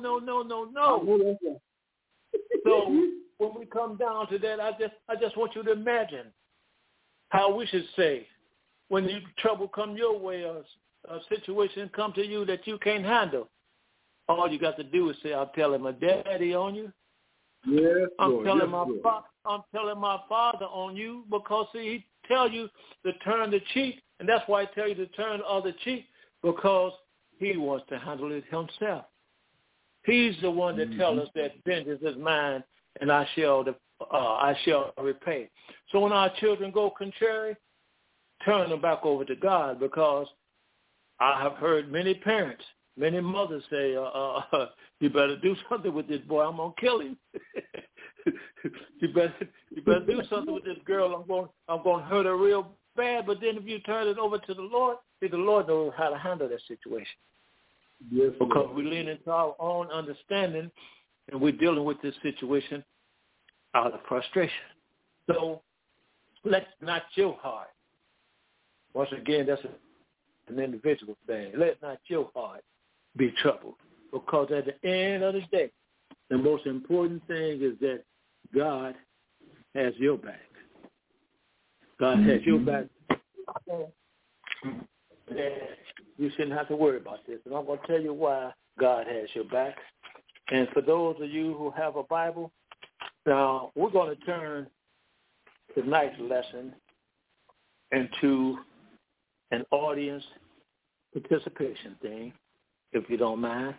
Speaker 5: So when we come down to that, I just want you to imagine how we should say when trouble come your way or a situation come to you that you can't handle. All you got to do is say, "I'm telling my daddy on you."
Speaker 3: Yes,
Speaker 5: I'm telling my father on you, because see, he tell you to turn the cheek, and that's why he tell you to turn the other cheek, because he wants to handle it himself. He's the one that tells us that vengeance is mine, and I shall repay. So when our children go contrary, turn them back over to God, because I have heard many parents, many mothers say, "You better do something with this boy. I'm gonna kill him. you better do something with this girl. I'm gonna hurt her real bad." But then if you turn it over to the Lord, see, the Lord knows how to handle that situation.
Speaker 3: Yes,
Speaker 5: because we lean into our own understanding, and we're dealing with this situation out of frustration. So let not your heart. Once again, that's an individual thing. Let not your heart be troubled, because at the end of the day, the most important thing is that God has your back. God has your back. You shouldn't have to worry about this. And I'm going to tell you why God has your back. And for those of you who have a Bible, now we're going to turn tonight's lesson into an audience participation thing, if you don't mind.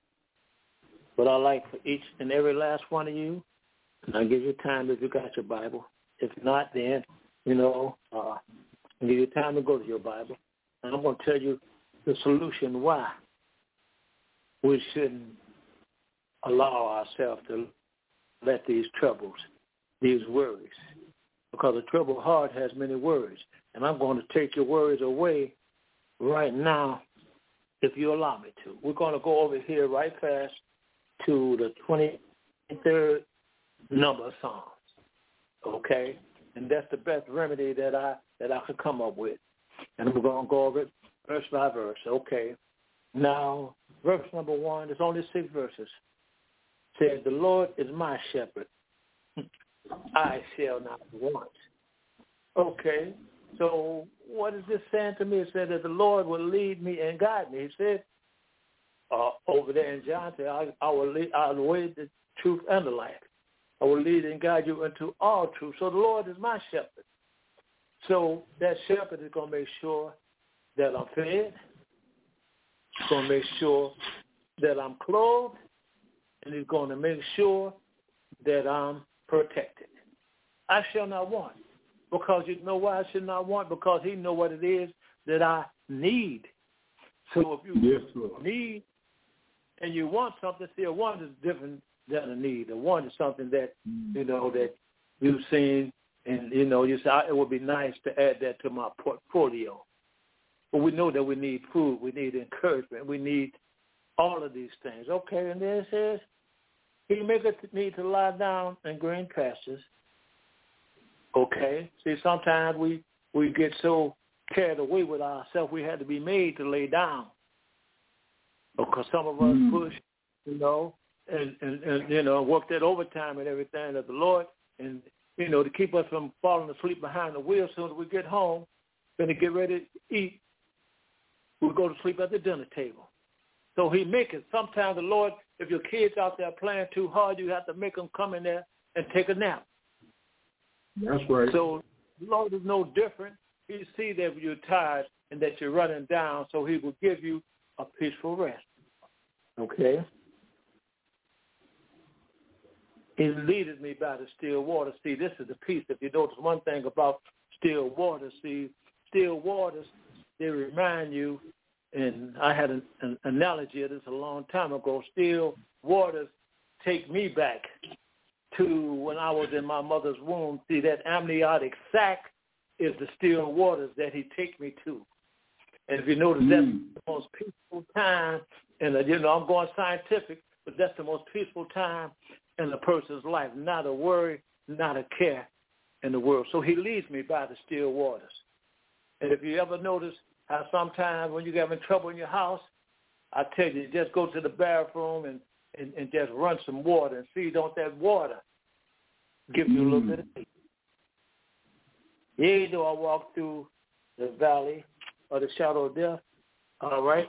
Speaker 5: But I'd like for each and every last one of you, and I'll give you time if you got your Bible. If not, then, I'll give you time to go to your Bible. And I'm going to tell you the solution why we shouldn't allow ourselves to let these troubles, these worries, because a troubled heart has many worries. And I'm going to take your worries away right now, if you allow me to. We're going to go over here right fast to the 23rd number of Psalms, okay? And that's the best remedy that I could come up with. And we're going to go over it verse by verse, okay? Now, verse number 1, there's only 6 verses. Says, "The Lord is my shepherd. I shall not want." Okay, so what is this saying to me? It said that the Lord will lead me and guide me. He said over there in John, I will lead the way, the truth, and the life. I will lead and guide you into all truth. So the Lord is my shepherd. So that shepherd is going to make sure that I'm fed. He's going to make sure that I'm clothed. And he's going to make sure that I'm protected. I shall not want. Because you know why I should not want? Because he knows what it is that I need. So if you need and you want something, see, a want is different than a need. A want is something that, that you've seen and, you say, it would be nice to add that to my portfolio. But we know that we need food, we need encouragement, we need all of these things. Okay, and then it says, he maketh me to lie down in green pastures. Okay. See, sometimes we get so carried away with ourselves, we had to be made to lay down. Because some of us push, and work that overtime and everything of the Lord, and, to keep us from falling asleep behind the wheel. As soon as we get home, going to get ready to eat, we'll go to sleep at the dinner table. So he make it. Sometimes the Lord, if your kids out there playing too hard, you have to make them come in there and take a nap.
Speaker 3: That's right.
Speaker 5: So the Lord is no different. He sees that you're tired and that you're running down, so he will give you a peaceful rest. Okay? He leadeth me by the still water. See, this is the peace. If you notice one thing about still waters, still waters, they remind you, and I had an analogy of this a long time ago, still waters take me back to when I was in my mother's womb. See, that amniotic sac is the still waters that he take me to. And if you notice, that's the most peaceful time, and I'm going scientific, but that's the most peaceful time in a person's life. Not a worry, not a care in the world. So he leads me by the still waters. And if you ever notice how sometimes when you're having trouble in your house, I tell you, just go to the bathroom and just run some water and see, don't that water give you a little bit of peace. Yea, though I walk through the valley of the shadow of death, all right,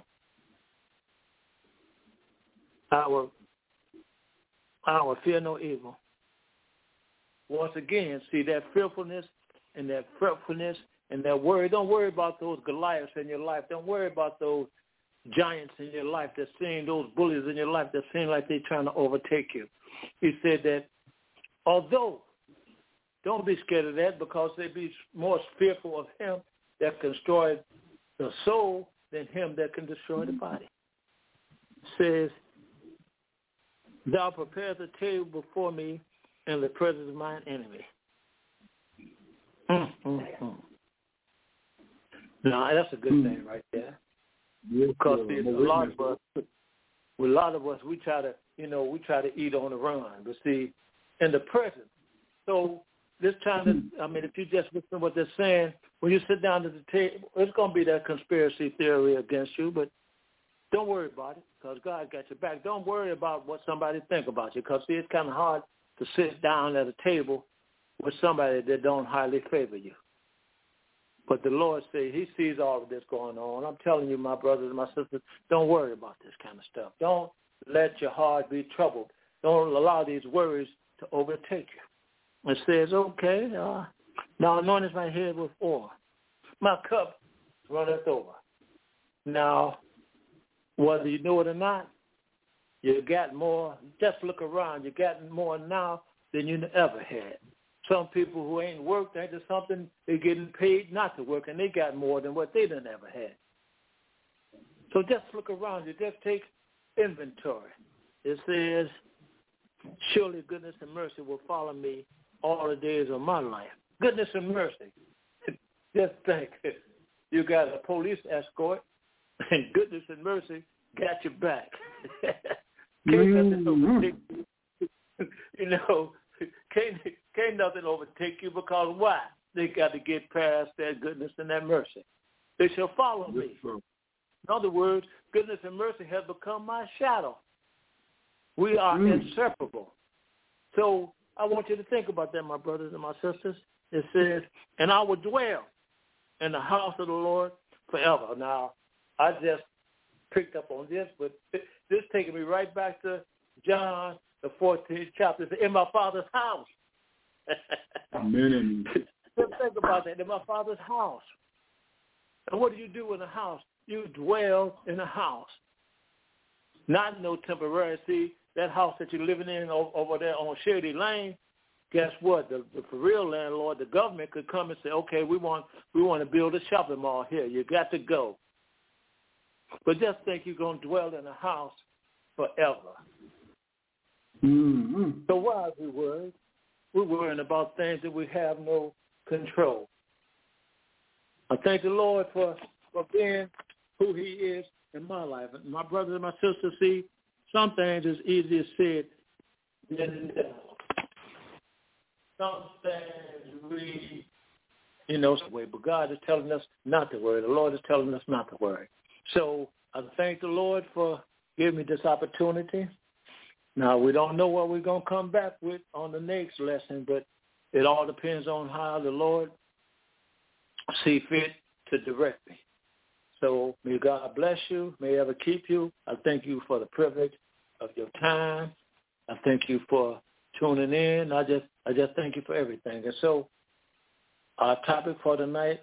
Speaker 5: I will fear no evil. Once again, see that fearfulness and that fretfulness and that worry. Don't worry about those Goliaths in your life. Don't worry about those giants in your life that seem, those bullies in your life that seem like they're trying to overtake you. He said that although, don't be scared of that, because they be more fearful of him that can destroy the soul than him that can destroy the body. It says, thou preparest a table before me in the presence of mine enemy. Now, that's a good thing right there. Because a lot of us, we try to eat on the run. But see, in the present, so this time, if you just listen to what they're saying, when you sit down at the table, it's going to be that conspiracy theory against you, but don't worry about it, because God got your back. Don't worry about what somebody think about you, because, see, it's kind of hard to sit down at a table with somebody that don't highly favor you. But the Lord says he sees all of this going on. I'm telling you, my brothers and my sisters, don't worry about this kind of stuff. Don't let your heart be troubled. Don't allow these worries to overtake you. It says, okay, now anoint my head with oil. My cup runneth over. Now, whether you know it or not, you got more. Just look around. You got more now than you ever had. Some people who ain't worked, they just something, they're getting paid not to work, and they got more than what they done ever had. So just look around you. Just take inventory. It says, surely goodness and mercy will follow me all the days of my life. Goodness and mercy. Just think, you got a police escort, and goodness and mercy got your back. Can't nothing overtake you. Can't nothing overtake you, because why? They got to get past that goodness and that mercy. They shall follow me. In other words, goodness and mercy have become my shadow. We are inseparable. So I want you to think about that, my brothers and my sisters. It says, and I will dwell in the house of the Lord forever. Now, I just picked up on this, but this taking me right back to John, the 14th chapter. It's in my Father's house.
Speaker 3: Amen.
Speaker 5: Just think about that, in my Father's house. And what do you do in a house? You dwell in a house. Not no temporary. See, that house that you're living in over there on Shady Lane, guess what? The for real landlord, the government could come and say, okay, we want to build a shopping mall here. You got to go. But just think you're going to dwell in a house forever.
Speaker 3: Mm-hmm.
Speaker 5: So why are we worried? We're worrying about things that we have no control. I thank the Lord for being who he is in my life. And my brothers and my sisters, see, some things is easier said than done. Some things we, but God is telling us not to worry. The Lord is telling us not to worry. So I thank the Lord for giving me this opportunity. Now, we don't know what we're going to come back with on the next lesson, but it all depends on how the Lord see fit to direct me. So may God bless you. May he ever keep you. I thank you for the privilege of your time. I thank you for tuning in. I just thank you for everything. And so our topic for tonight,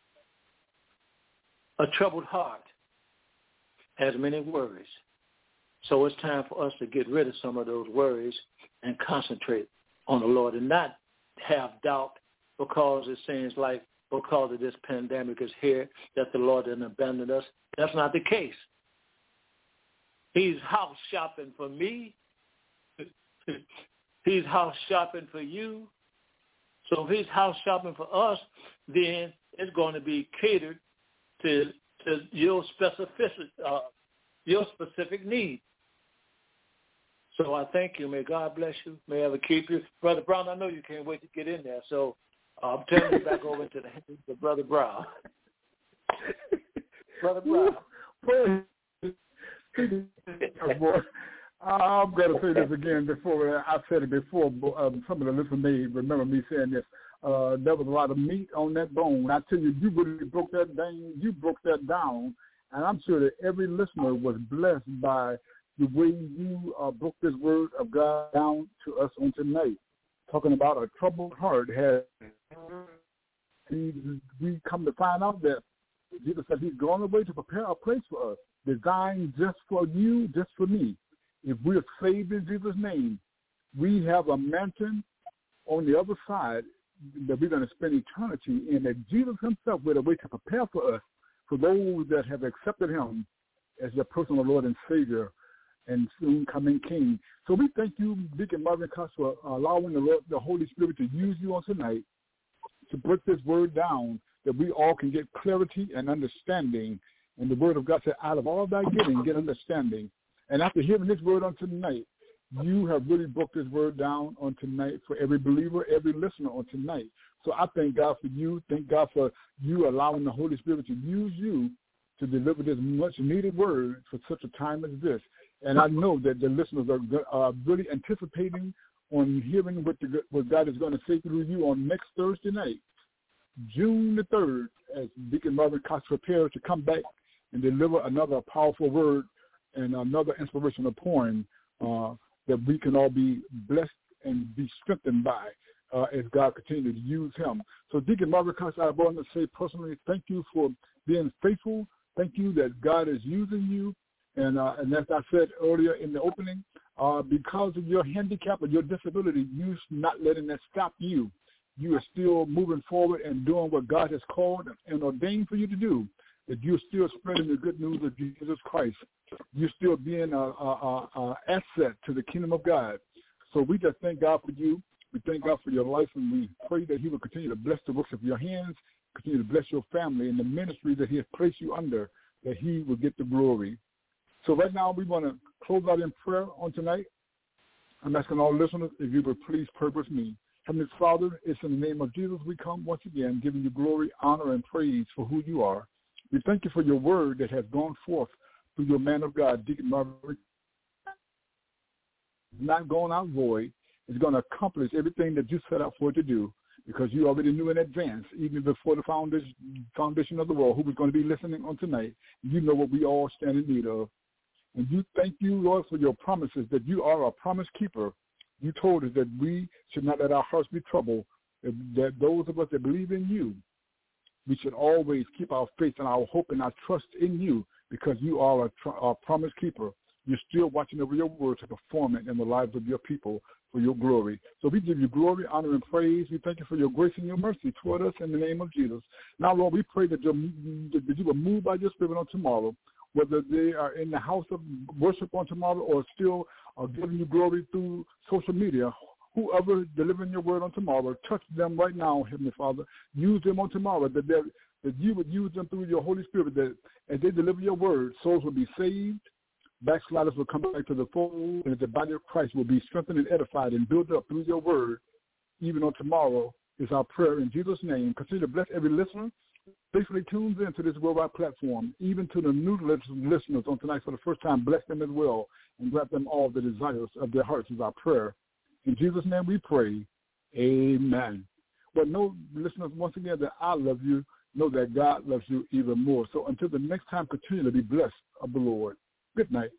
Speaker 5: a troubled heart has many worries. So it's time for us to get rid of some of those worries and concentrate on the Lord and not have doubt because it seems like because of this pandemic is here that the Lord didn't abandon us. That's not the case. He's house shopping for me. He's house shopping for you. So if he's house shopping for us, then it's going to be catered to your specific need. So I thank you. May God bless you. May ever keep you. Brother Brown, I know you can't wait to get in there, so I'm turning it back over to the hands of Brother Brown. Brother Brown.
Speaker 3: I'm going to say this again before. I said it before. Some of the listeners may remember me saying this. There was a lot of meat on that bone. I tell you, you really broke that down. You broke that down, and I'm sure that every listener was blessed by the way you broke this word of God down to us on tonight. Talking about a troubled heart. We come to find out that Jesus said he's gone away to prepare a place for us, designed just for you, just for me. If we are saved in Jesus' name, we have a mansion on the other side that we're going to spend eternity in, that Jesus himself went away to prepare for us, for those that have accepted him as their personal Lord and Savior and soon coming King. So we thank you, Deacon Marvin Cox, for allowing the Holy Spirit to use you on tonight to break this word down, that we all can get clarity and understanding. And the word of God said, out of all thy getting, get understanding. And after hearing this word on tonight, you have really broke this word down on tonight for every believer, every listener on tonight. So I thank God for you. Thank God for you allowing the Holy Spirit to use you to deliver this much-needed word for such a time as this. And I know that the listeners are really anticipating on hearing what God is going to say through you on next Thursday night, June the 3rd, as Deacon Marvin Cox prepares to come back and deliver another powerful word and another inspirational poem that we can all be blessed and be strengthened by as God continues to use him. So Deacon Marvin Cox, I want to say personally, thank you for being faithful. Thank you that God is using you. And as I said earlier in the opening, because of your handicap or your disability, you're not letting that stop you. You are still moving forward and doing what God has called and ordained for you to do, that you're still spreading the good news of Jesus Christ. You're still being an asset to the kingdom of God. So we just thank God for you. We thank God for your life, and we pray that he will continue to bless the works of your hands, continue to bless your family and the ministry that he has placed you under, that he will get the glory. So right now we want to close out in prayer on tonight. I'm asking all listeners if you would please purpose me. Heavenly Father, it's in the name of Jesus we come once again, giving you glory, honor, and praise for who you are. We thank you for your word that has gone forth through your man of God, Deacon Marvin. Not going out void. It's going to accomplish everything that you set out for it to do, because you already knew in advance, even before the foundation of the world, who was going to be listening on tonight. You know what we all stand in need of. And you thank you, Lord, for your promises, that you are a promise keeper. You told us that we should not let our hearts be troubled, that those of us that believe in you, we should always keep our faith and our hope and our trust in you, because you are a promise keeper. You're still watching over your word to perform it in the lives of your people for your glory. So we give you glory, honor, and praise. We thank you for your grace and your mercy toward us in the name of Jesus. Now, Lord, we pray that you will move by your spirit on tomorrow, whether they are in the house of worship on tomorrow or still giving you glory through social media. Whoever is delivering your word on tomorrow, touch them right now, Heavenly Father. Use them on tomorrow, that you would use them through your Holy Spirit, that as they deliver your word, souls will be saved, backsliders will come back to the fold, and that the body of Christ will be strengthened and edified and built up through your word, even on tomorrow, is our prayer in Jesus' name. Continue to bless every listener. Faithfully tunes into this worldwide platform, even to the new listeners on tonight for the first time. Bless them as well and grant them all the desires of their hearts is our prayer. In Jesus' name we pray, amen. But know, listeners, once again, that I love you. Know that God loves you even more. So until the next time, continue to be blessed of the Lord. Good night.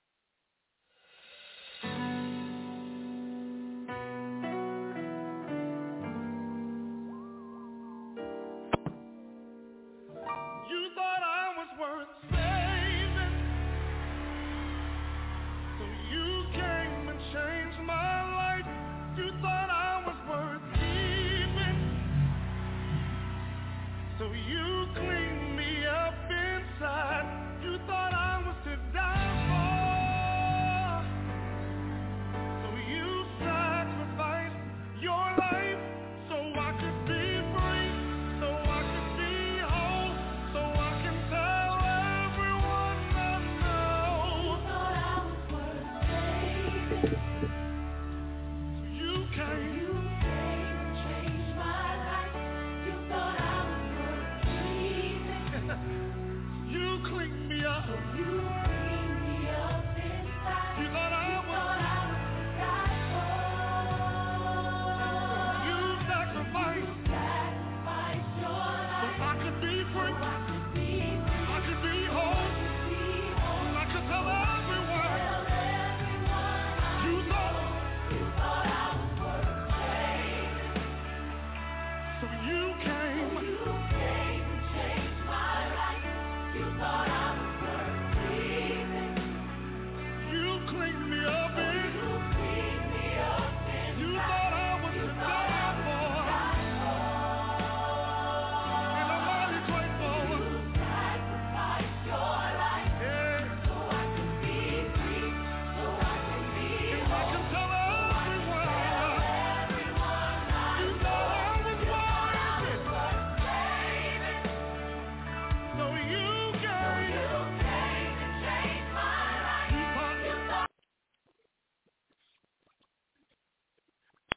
Speaker 2: Your life.